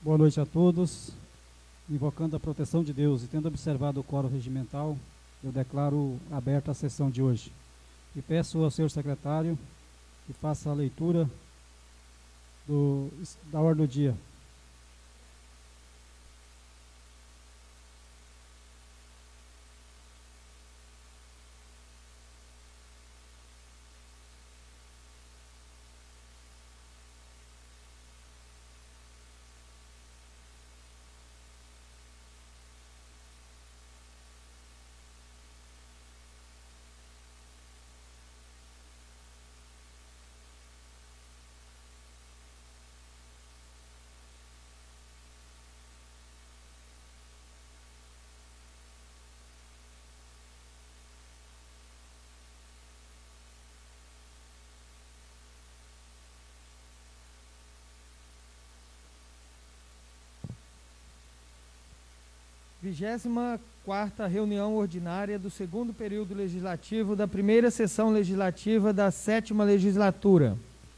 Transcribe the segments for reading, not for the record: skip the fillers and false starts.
Boa noite a todos. Invocando a proteção de Deus e tendo observado o quórum regimental, eu declaro aberta a sessão de hoje. E peço ao senhor secretário que faça a leitura da ordem do dia. Vigésima quarta reunião ordinária do segundo período legislativo da primeira sessão legislativa da 7ª legislatura.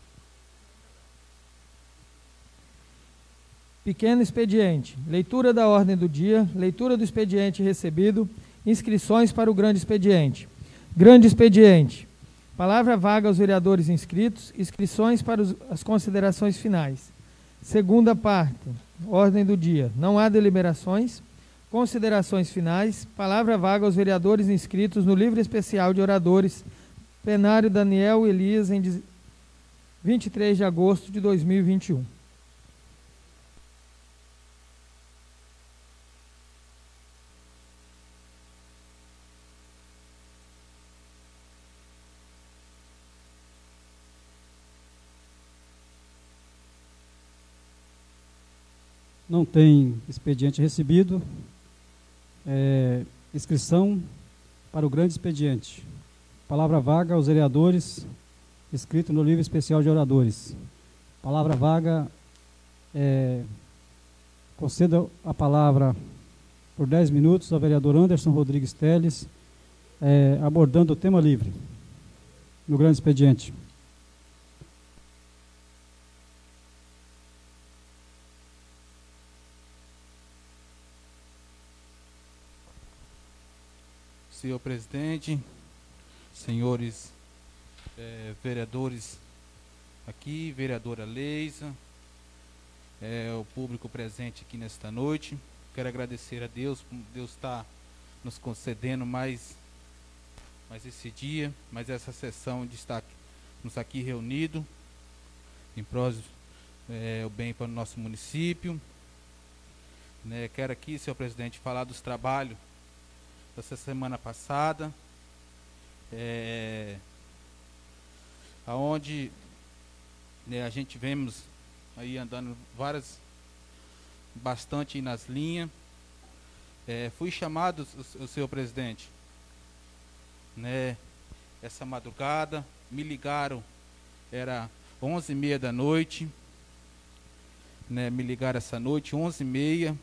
Pequeno expediente. Leitura da ordem do dia, leitura do expediente recebido, inscrições para o grande expediente. Grande expediente. Palavra vaga aos vereadores inscritos, inscrições para as considerações finais. Segunda parte, ordem do dia. Não há deliberações. Considerações finais. Palavra vaga aos vereadores inscritos no livro especial de oradores, plenário Daniel Elias, em 23 de agosto de 2021. Não tem expediente recebido. Inscrição para o grande expediente. Palavra vaga aos vereadores inscritos no livro especial de oradores. Palavra vaga, conceda a palavra por 10 minutos ao vereador Anderson Rodrigues Teles, abordando o tema livre no grande expediente. Senhor presidente, senhores vereadores aqui, vereadora Leisa, o público presente aqui nesta noite, quero agradecer a Deus, por Deus está nos concedendo mais esse dia, mais essa sessão de estar nos aqui reunidos, em prol o bem para o nosso município. Quero aqui, senhor presidente, falar dos trabalhos dessa semana passada, aonde a gente vemos aí andando bastante nas linhas. Fui chamado, o senhor presidente, essa madrugada, me ligaram, era 11h30 da noite, me ligaram essa noite, 11h30,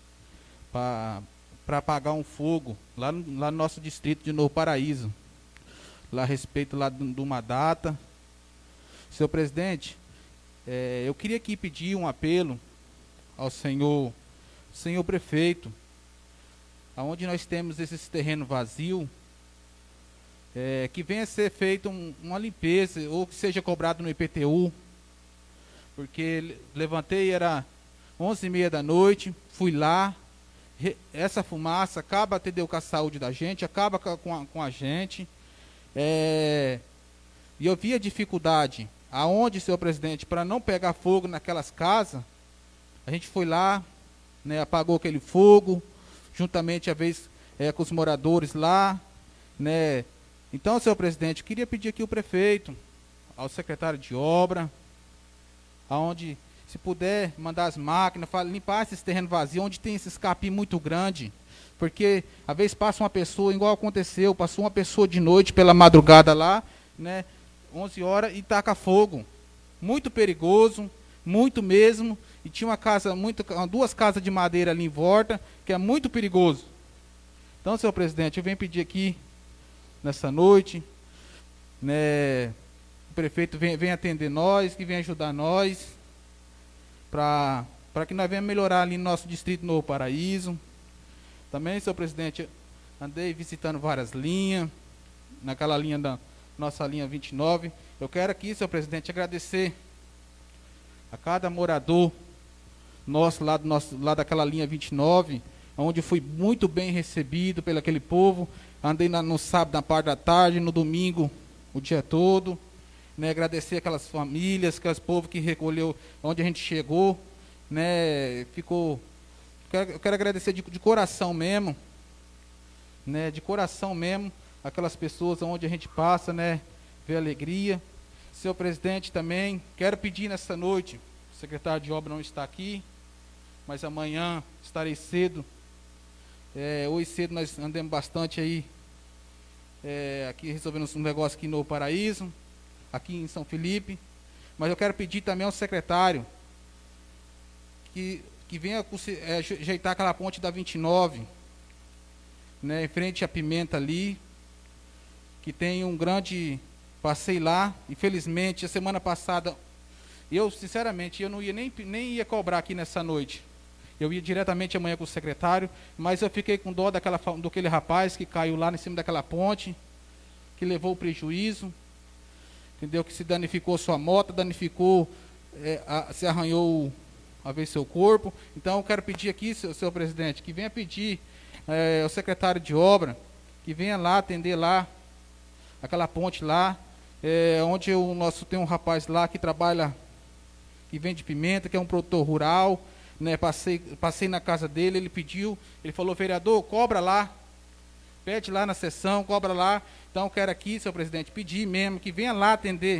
para apagar um fogo lá no nosso distrito de Novo Paraíso, lá a respeito lá de uma data. Senhor presidente, eu queria aqui pedir um apelo ao senhor prefeito, aonde nós temos esses terrenos vazios, que venha a ser feita uma limpeza, ou que seja cobrado no IPTU, porque levantei, era 11h30 da noite, fui lá, essa fumaça acaba atendeu com a saúde da gente, acaba com a gente, e eu vi a dificuldade, aonde, senhor presidente, para não pegar fogo naquelas casas, a gente foi lá, apagou aquele fogo, juntamente, às vezes, com os moradores lá, Então, senhor presidente, eu queria pedir aqui ao prefeito, ao secretário de obra, aonde, se puder, mandar as máquinas, limpar esses terrenos vazios, onde tem esse capim muito grande, porque, às vezes, passa uma pessoa, igual aconteceu, passou uma pessoa de noite, pela madrugada lá, 11 horas, e taca fogo. Muito perigoso, muito mesmo, e tinha duas casas de madeira ali em volta, que é muito perigoso. Então, senhor presidente, eu venho pedir aqui, nessa noite, o prefeito vem atender nós, que vem ajudar nós, para para que nós venhamos melhorar ali no nosso distrito Novo Paraíso. Também, senhor presidente, andei visitando várias linhas, naquela linha da nossa linha 29. Eu quero aqui, senhor presidente, agradecer a cada morador nosso lá daquela linha 29, onde fui muito bem recebido pelo aquele povo. Andei no sábado, na parte da tarde, no domingo, o dia todo. Né, agradecer aquelas famílias, aqueles povos que recolheu onde a gente chegou. Né, eu quero agradecer de coração mesmo. Né, de coração mesmo, aquelas pessoas onde a gente passa, né, vê alegria. Senhor presidente, também quero pedir nessa noite, o secretário de obra não está aqui, mas amanhã estarei cedo. Hoje cedo nós andamos bastante aí, aqui resolvendo um negócio aqui no Paraíso, aqui em São Felipe. Mas eu quero pedir também ao secretário que venha ajeitar aquela ponte da 29, né, em frente à Pimenta ali, que tem um grande passeio lá. Infelizmente, a semana passada, eu sinceramente, eu não ia nem ia cobrar aqui nessa noite. Eu ia diretamente amanhã com o secretário, mas eu fiquei com dó daquele rapaz que caiu lá em cima daquela ponte, que levou o prejuízo, entendeu? Que se danificou sua moto, danificou, se arranhou a ver seu corpo. Então eu quero pedir aqui, senhor presidente, que venha pedir ao secretário de obra, que venha lá atender lá, aquela ponte lá, onde tem um rapaz lá que trabalha, que vende pimenta, que é um produtor rural. Né, passei na casa dele, ele pediu, ele falou: vereador, cobra lá, pede lá na sessão, cobra lá. Então eu quero aqui, senhor presidente, pedir mesmo que venha lá atender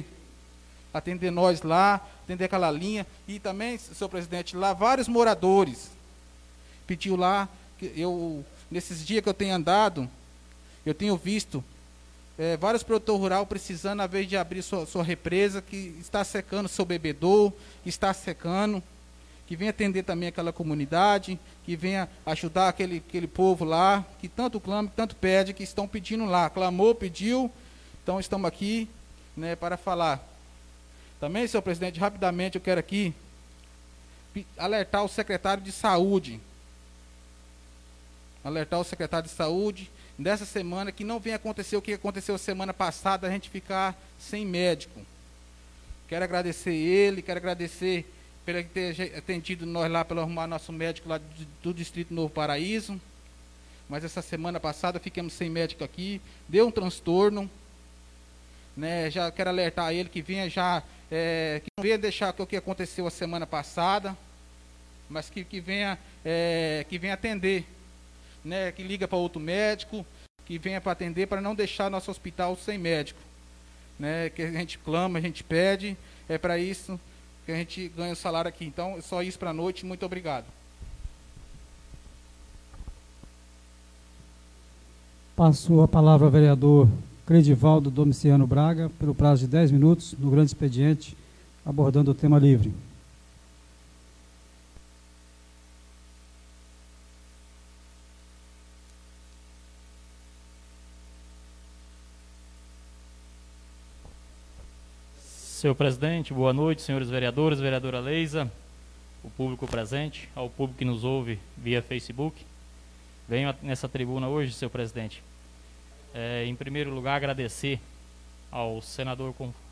nós lá, atender aquela linha. E também, senhor presidente, lá vários moradores pediu lá, nesses dias que eu tenho andado, eu tenho visto vários produtores rurais precisando, à vez de abrir sua represa, que está secando seu bebedouro, que está secando, que venha atender também aquela comunidade, que venha ajudar aquele povo lá, que tanto clama, que tanto pede, que estão pedindo lá. Clamou, pediu, então estamos aqui, né, para falar. Também, senhor presidente, rapidamente eu quero aqui alertar o secretário de saúde. Alertar o secretário de saúde, nessa semana, que não venha acontecer o que aconteceu semana passada, a gente ficar sem médico. Quero agradecer ele, quero agradecer pelo ter atendido nós lá, pelo arrumar nosso médico lá do Distrito Novo Paraíso. Mas essa semana passada ficamos sem médico aqui, deu um transtorno. Né, já quero alertar ele que venha que não venha deixar o que aconteceu a semana passada, mas que venha atender, né, que liga para outro médico, que venha para atender, para não deixar nosso hospital sem médico. Né, que a gente clama, a gente pede, é para isso que a gente ganha o salário aqui. Então, é só isso para a noite. Muito obrigado. Passou a palavra ao vereador Credivaldo Domiciano Braga, pelo prazo de 10 minutos, no grande expediente, abordando o tema livre. Senhor presidente, boa noite, senhores vereadores, vereadora Leisa, o público presente, ao público que nos ouve via Facebook. Venho nessa tribuna hoje, senhor presidente, em primeiro lugar agradecer ao senador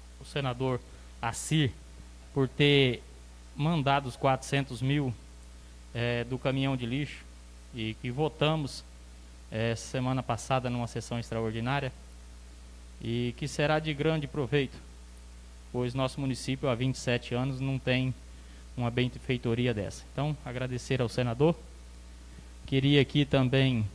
Assir por ter mandado os 400 mil do caminhão de lixo, e que votamos semana passada numa sessão extraordinária, e que será de grande proveito, pois nosso município há 27 anos não tem uma benfeitoria dessa. Então, agradecer ao senador. Queria aqui também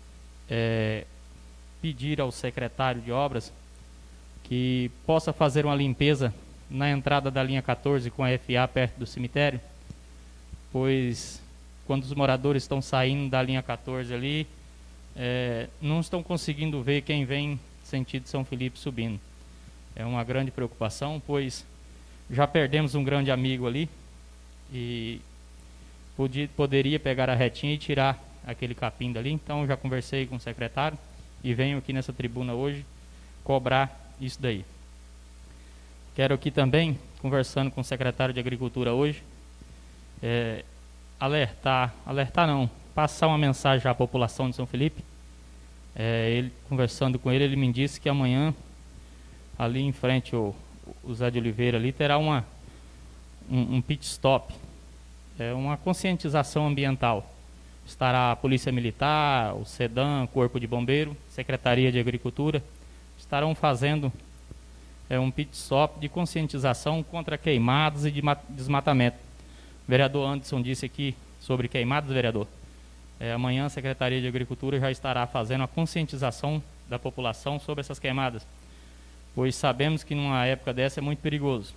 pedir ao secretário de obras que possa fazer uma limpeza na entrada da linha 14 com a FA perto do cemitério, pois quando os moradores estão saindo da linha 14 ali, não estão conseguindo ver quem vem sentido São Felipe subindo. É uma grande preocupação, pois já perdemos um grande amigo ali e poderia pegar a retinha e tirar aquele capim dali. Então, já conversei com o secretário e venho aqui nessa tribuna hoje cobrar isso daí. Quero aqui também, conversando com o secretário de Agricultura hoje, passar uma mensagem à população de São Felipe. Ele, conversando com ele, ele me disse que amanhã, ali em frente o Zé de Oliveira, ali terá um pit stop, uma conscientização ambiental. Estará a Polícia Militar, o SEDAM, Corpo de Bombeiro, Secretaria de Agricultura, estarão fazendo um pit stop de conscientização contra queimadas e de desmatamento. O vereador Anderson disse aqui sobre queimadas, vereador. Amanhã a Secretaria de Agricultura já estará fazendo a conscientização da população sobre essas queimadas, pois sabemos que numa época dessa é muito perigoso.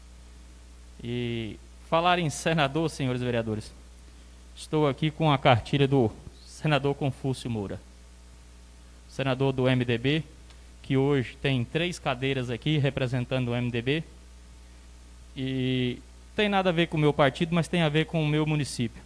E falar em senador, senhores vereadores, estou aqui com a cartilha do senador Confúcio Moura, senador do MDB, que hoje tem 3 cadeiras aqui representando o MDB, e tem nada a ver com o meu partido, mas tem a ver com o meu município.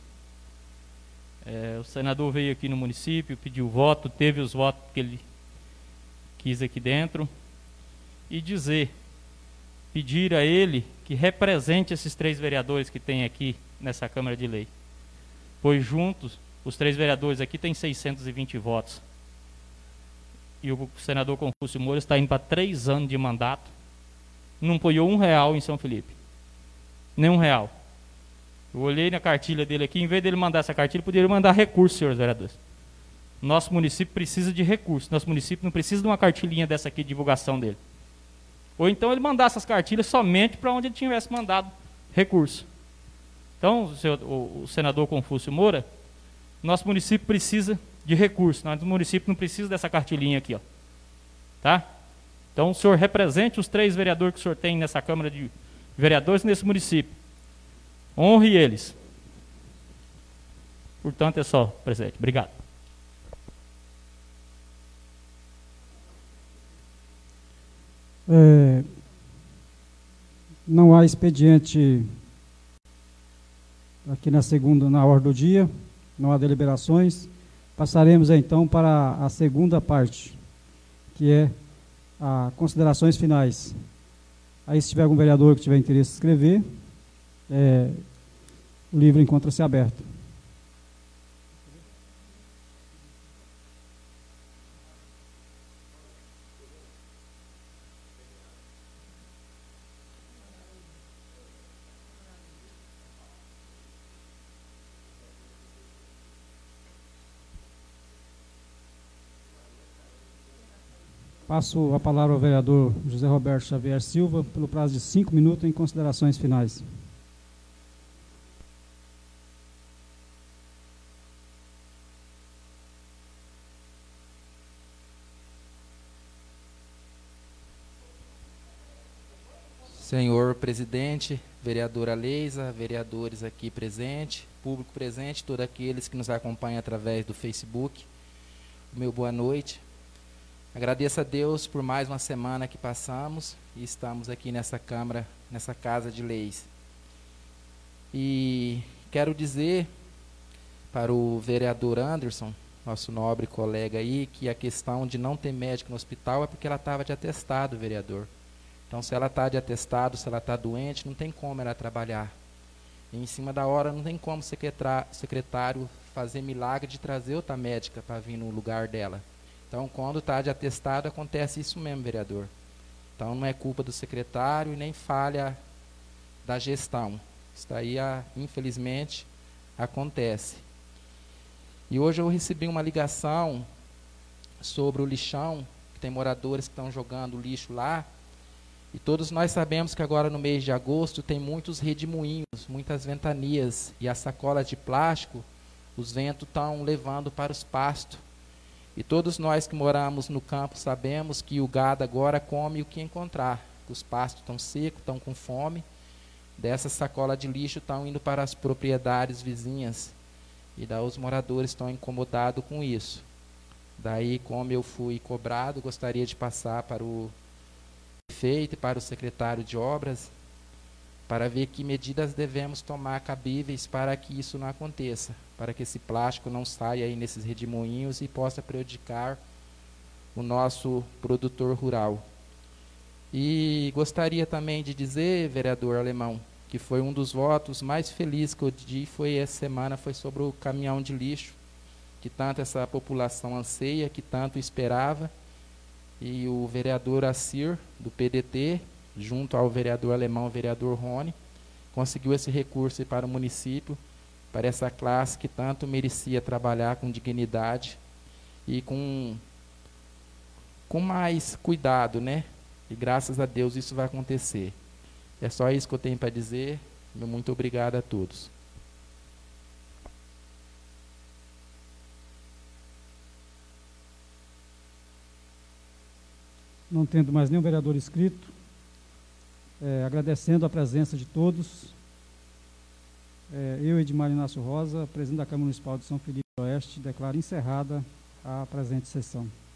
O senador veio aqui no município, pediu voto, teve os votos que ele quis aqui dentro, e pedir a ele que represente esses 3 vereadores que tem aqui nessa Câmara de Lei, pois juntos, os 3 vereadores aqui têm 620 votos, e o senador Confúcio Moura está indo para 3 anos de mandato, não apoiou R$1 em São Felipe, nem R$1. Eu olhei na cartilha dele aqui, em vez dele mandar essa cartilha, poderia mandar recurso, senhores vereadores. Nosso município precisa de recurso, nosso município não precisa de uma cartilhinha dessa aqui de divulgação dele. Ou então ele mandasse essas cartilhas somente para onde ele tivesse mandado recurso. Então, o senador Confúcio Moura, nosso município precisa de recurso, nosso município não precisa dessa cartilhinha aqui, ó. Tá? Então, o senhor represente os 3 vereadores que o senhor tem nessa Câmara de Vereadores nesse município. Honre eles. Portanto, é só, presidente. Obrigado. Não há expediente aqui na ordem do dia, não há deliberações. Passaremos então para a segunda parte, que é as considerações finais. Aí, se tiver algum vereador que tiver interesse em escrever, o livro encontra-se aberto. Passo a palavra ao vereador José Roberto Xavier Silva, pelo prazo de 5 minutos, em considerações finais. Senhor presidente, vereadora Leisa, vereadores aqui presentes, público presente, todos aqueles que nos acompanham através do Facebook, meu boa noite. Agradeço a Deus por mais uma semana que passamos e estamos aqui nessa Câmara, nessa Casa de Leis. E quero dizer para o vereador Anderson, nosso nobre colega aí, que a questão de não ter médico no hospital é porque ela estava de atestado, vereador. Então, se ela está de atestado, se ela está doente, não tem como ela trabalhar. E em cima da hora, não tem como o secretário fazer milagre de trazer outra médica para vir no lugar dela. Então, quando está de atestado, acontece isso mesmo, vereador. Então, não é culpa do secretário e nem falha da gestão. Isso aí, infelizmente, acontece. E hoje eu recebi uma ligação sobre o lixão, que tem moradores que estão jogando lixo lá. E todos nós sabemos que agora no mês de agosto tem muitos redemoinhos, muitas ventanias. E as sacolas de plástico, os ventos estão levando para os pastos. E todos nós que moramos no campo sabemos que o gado agora come o que encontrar. Os pastos estão secos, estão com fome. Dessas sacolas de lixo estão indo para as propriedades vizinhas. E daí os moradores estão incomodados com isso. Daí, como eu fui cobrado, gostaria de passar para o prefeito e para o secretário de obras, para ver que medidas devemos tomar cabíveis para que isso não aconteça, para que esse plástico não saia aí nesses redemoinhos e possa prejudicar o nosso produtor rural. E gostaria também de dizer, vereador Alemão, que foi um dos votos mais felizes que eu di foi essa semana, foi sobre o caminhão de lixo, que tanto essa população anseia, que tanto esperava, e o vereador Assir, do PDT, junto ao vereador alemão, o vereador Rony, conseguiu esse recurso para o município, para essa classe que tanto merecia trabalhar com dignidade e com mais cuidado, né? E graças a Deus isso vai acontecer. É só isso que eu tenho para dizer. Muito obrigado a todos. Não tendo mais nenhum vereador inscrito, agradecendo a presença de todos, eu, Edmar Inácio Rosa, presidente da Câmara Municipal de São Felipe do Oeste, declaro encerrada a presente sessão.